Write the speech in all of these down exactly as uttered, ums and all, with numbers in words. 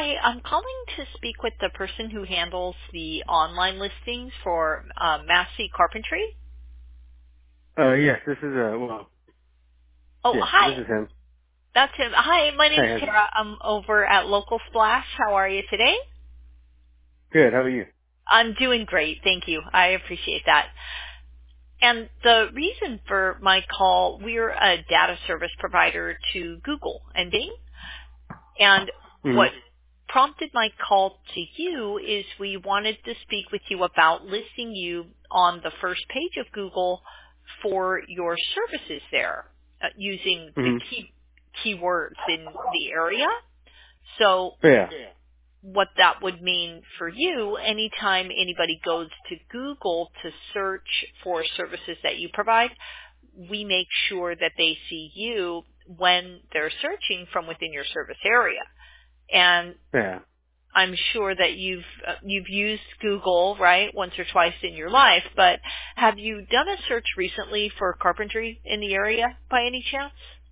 Hi, I'm calling to speak with the person who handles the online listings for uh, Massey Carpentry. Uh, yes, this is, uh, well, Oh, yes, hi. this is him. That's him. Hi, my name's Hey, how's it? Tara. I'm over at Local Splash. How are you today? Good, how are you? I'm doing great. Thank you. I appreciate that. And the reason for my call, we're a data service provider to Google and Bing. And what Mm-hmm. prompted my call to you is we wanted to speak with you about listing you on the first page of Google for your services there uh, using the Mm-hmm. key keywords in the area. So Yeah. what that would mean for you, anytime anybody goes to Google to search for services that you provide, we make sure that they see you when they're searching from within your service area. And Yeah. I'm sure that you've uh, you've used Google, right, once or twice in your life, but have you done a search recently for carpentry in the area by any chance?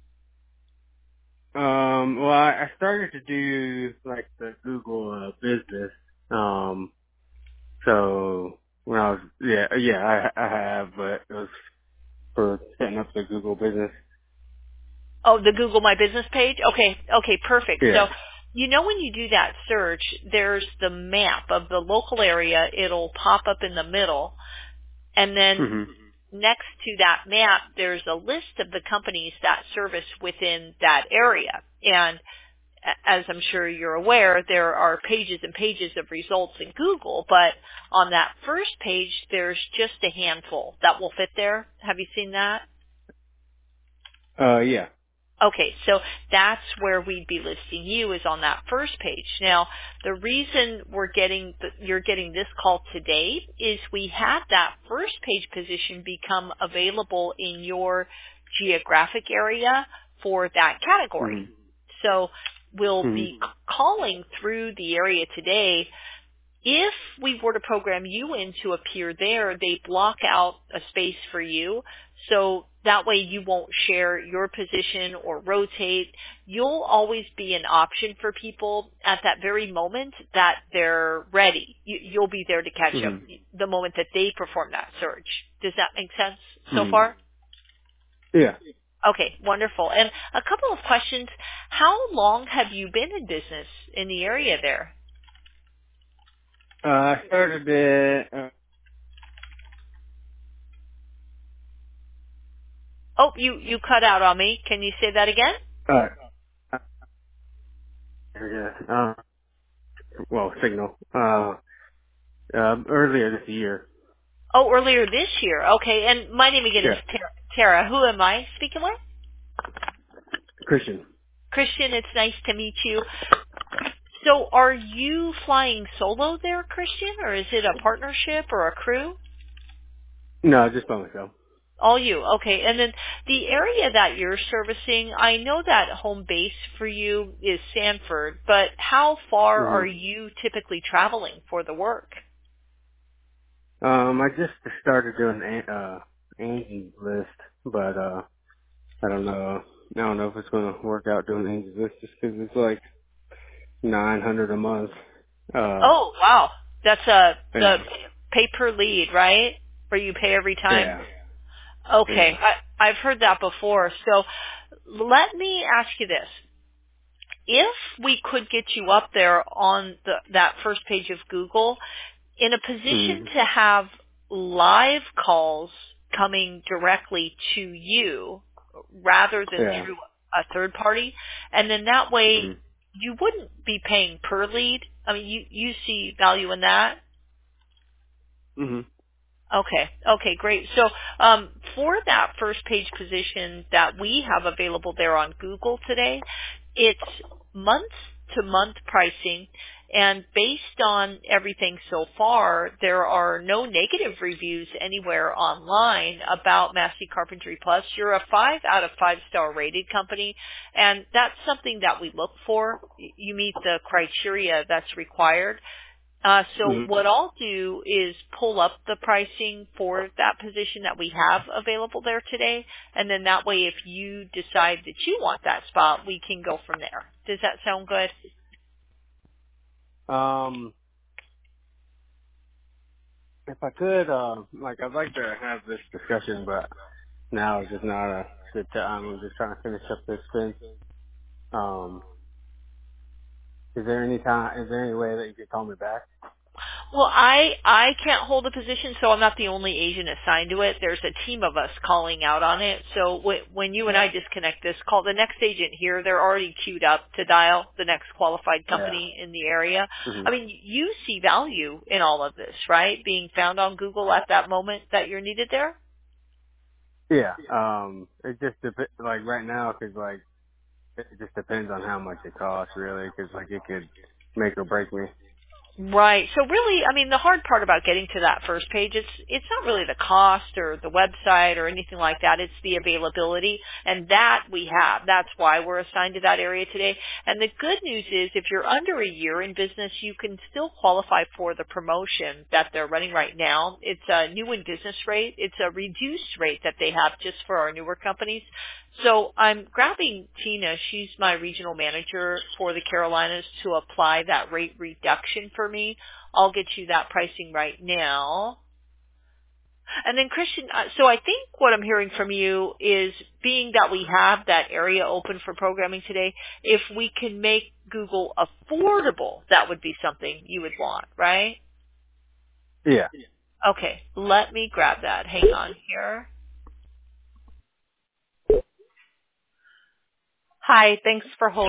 Um, well, I, I started to do, like, the Google, uh, business. Um, so, when I was, yeah, yeah, I, I have, but it was for setting up the Google business. Oh, the Google My Business page? Okay, okay, perfect. So, Yeah. you know when you do that search, there's the map of the local area. It'll pop up in the middle. And then Mm-hmm. next to that map, there's a list of the companies that service within that area. And a- as I'm sure you're aware, there are pages and pages of results in Google, but on that first page, there's just a handful that will fit there. Have you seen that? Uh, yeah. Okay, so that's where we'd be listing you is on that first page. Now, the reason we're getting the, you're getting this call today is we had that first page position become available in your geographic area for that category. Mm-hmm. So we'll be Mm-hmm. c- calling through the area today. If we were to program you in to appear there, they block out a space for you. So that way you won't share your position or rotate. You'll always be an option for people at that very moment that they're ready. You, you'll be there to catch up Mm-hmm. the moment that they perform that search. Does that make sense so Mm-hmm. far? Yeah. Okay, wonderful. And a couple of questions. How long have you been in business in the area there? Uh, I started it, uh, Oh, you, you cut out on me. Can you say that again? uh, yeah, uh, well, Signal, uh, uh, earlier this year. Oh, earlier this year. Okay, and my name again is Yeah. Tara. Tara. Who am I speaking with? Christian. Christian, it's nice to meet you. So are you flying solo there, Christian, or is it a partnership or a crew? No, just by myself. All you. Okay, and then the area that you're servicing, I know that home base for you is Sanford, but how far hmm are you typically traveling for the work? Um, I just started doing an uh Angie's list, but uh, I don't know. I don't know if it's gonna work out doing Angie's list just because it's like nine hundred a month. Uh, Oh, wow. That's a the yeah, pay per lead, right? Where you pay every time? yeah, Okay, yeah. I, I've heard that before. So let me ask you this. If we could get you up there on the, that first page of Google in a position hmm to have live calls coming directly to you rather than Yeah. through a third party, and then that way hmm you wouldn't be paying per lead. I mean, you, you see value in that? hmm Okay. Okay, great. So um, for that first page position that we have available there on Google today, it's month to month pricing, and based on everything so far, there are no negative reviews anywhere online about Massey Carpentry Plus. You're a five out of five star rated company, and that's something that we look for. You meet the criteria that's required. Uh, so hmm what I'll do is pull up the pricing for that position that we have available there today, and then that way if you decide that you want that spot, we can go from there. Does that sound good? Um, if I could, uh, like, I'd like to have this discussion, but now is just not a good time. I'm just trying to finish up this fence. Um, is there any time, is there any way that you could call me back? Well, I I can't hold a position, so I'm not the only agent assigned to it. There's a team of us calling out on it. So w- when you and I disconnect this call, the next agent here, they're already queued up to dial the next qualified Yeah. company in the area. hmm I mean, you see value in all of this, right? Being found on Google at that moment that you're needed there? Yeah. Um, it just dep- like right now, cause like, it just depends on how much it costs really, cause like it could make or break me. Right. So really, I mean, the hard part about getting to that first page, it's it's not really the cost or the website or anything like that. It's the availability, and that we have. That's why we're assigned to that area today. And the good news is, if you're under a year in business, you can still qualify for the promotion that they're running right now. It's a new in business rate. It's a reduced rate that they have just for our newer companies. So I'm grabbing Tina. She's my regional manager for the Carolinas to apply that rate reduction for me. I'll get you that pricing right now. And then Christian, uh, so I think what I'm hearing from you is being that we have that area open for programming today, if we can make Google affordable, that would be something you would want, right? Yeah. Okay, let me grab that. Hang on here. Hi, thanks for holding.